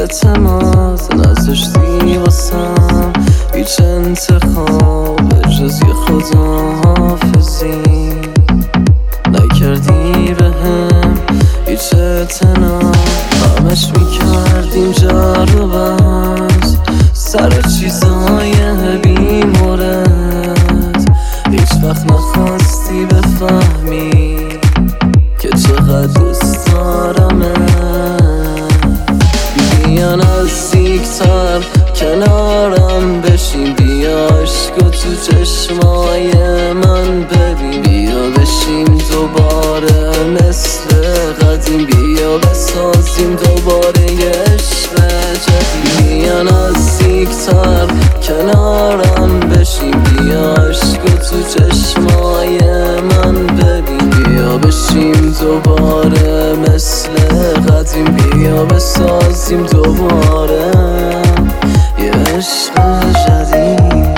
اعتماد نذاشتی واسم، هیچ انتخاب جز یه خداحافظی نکردی بهم، هیچ اعتناب همش میکردیم جر و بحث سر چیزای بی مورد. هیچ وقت نخواستی بفهمی که چقدر دوست دارمت. بیا نزدیکتر کنارم بشین، بیا عشقو تو چشمای من ببین، بیا بشیم دوباره مثل قدیم، بیا بسازیم دوباره یه عشق جدید. بیا نزدیکتر کنارم بشین، بیا عشقو تو چشمای من ببین، بیا بشیم دوباره مثل قدیم، بیا بسازیم دوباره یه عشق جدید.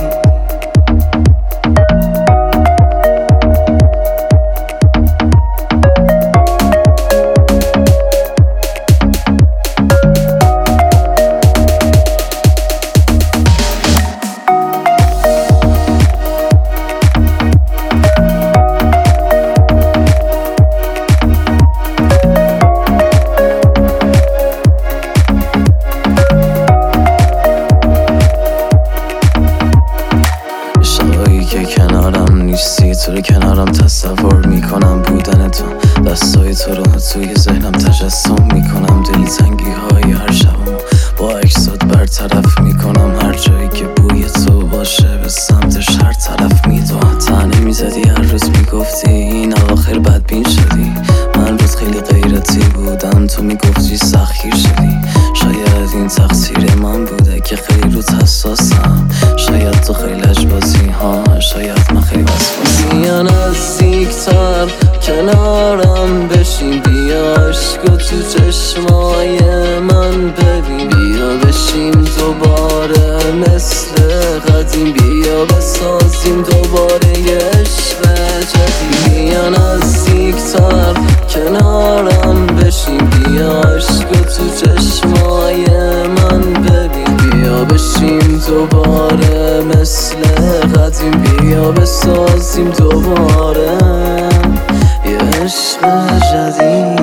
که کنارم نیستی، تو رو کنارم تصور میکنم بودن تو، دستای تو رو توی ذهنم تجسم میکنم، دلتنگی های هر شبم با عکسات برطرف میکنم، هر جایی که بوی تو باشه به سمتش هر طرف میدوم. تنه میزدی هر روز میگفتی این آخر بدبین شدی، من روز خیلی غیرتی بودم تو میگفتی سختگیر شدی. شاید این تقصیر من بوده که خیلی روت حساسم، شاید تو خیلی لجبازی ها، شاید من خیلی وسواسم. بیا نزدیکتر کنارم بشین، بیا عشقو تو چشمای من ببین، بیا بشیم دوباره مثل قدیم، بیا بسازیم دوباره یه عشق جدید. بیا نزدیکتر کنارم بشین، بیا عشقو تو چشمای من ببین، بیا بشیم دوباره مثل قدیم، بیا بسازیم دوباره یه عشق جدید.